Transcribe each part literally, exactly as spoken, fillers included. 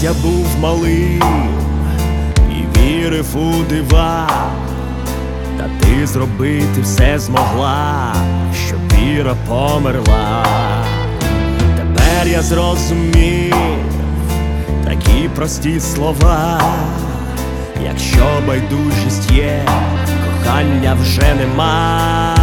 я був малим і вірив у дива, та ти зробити все змогла, щоб віра померла. Тепер я зрозумів такі прості слова: якщо байдужість є, кохання вже нема.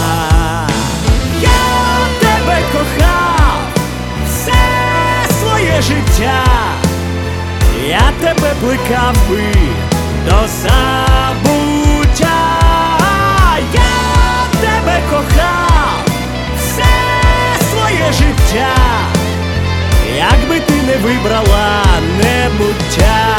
Я тебе кохав все своє життя, я тебе плекав би до забуття. Я тебе кохав все своє життя, якби ти не вибрала небуття.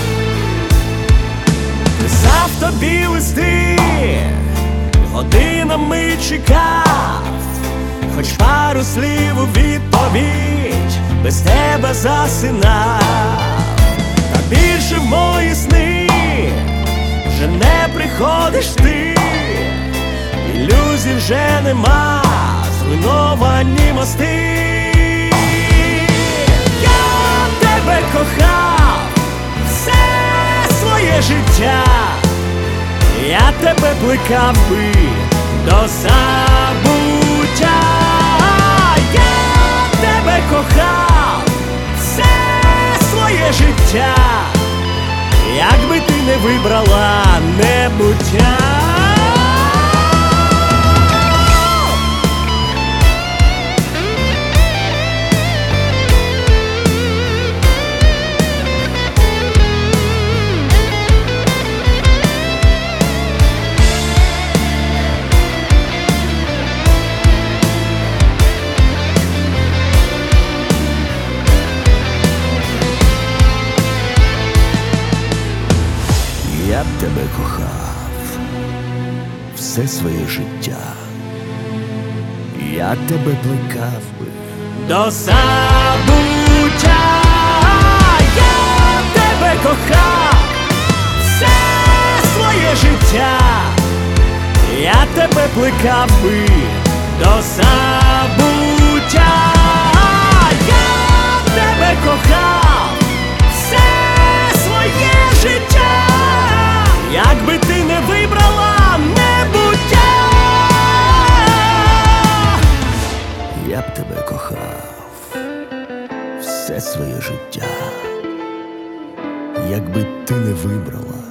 Писав тобі листи, годинами чекав, хоч пару слів у відповідь без тебе засинав. Та більше в мої сни вже не приходиш ти, ілюзій вже нема, зруйновані мости. Я тебе кохав все своє життя, я тебе плекав би до забуття. Я тебе кохав все своє життя, якби ти не вибрала небуття. Я б тебе кохав все своє життя, я тебе плекав би до забуття. Я тебе кохав все своє життя, я тебе плекав би до забуття. Я тебе кохав все своє життя, якби ти не вибрала небуття. Я б тебе кохав все своє життя, якби ти не вибрала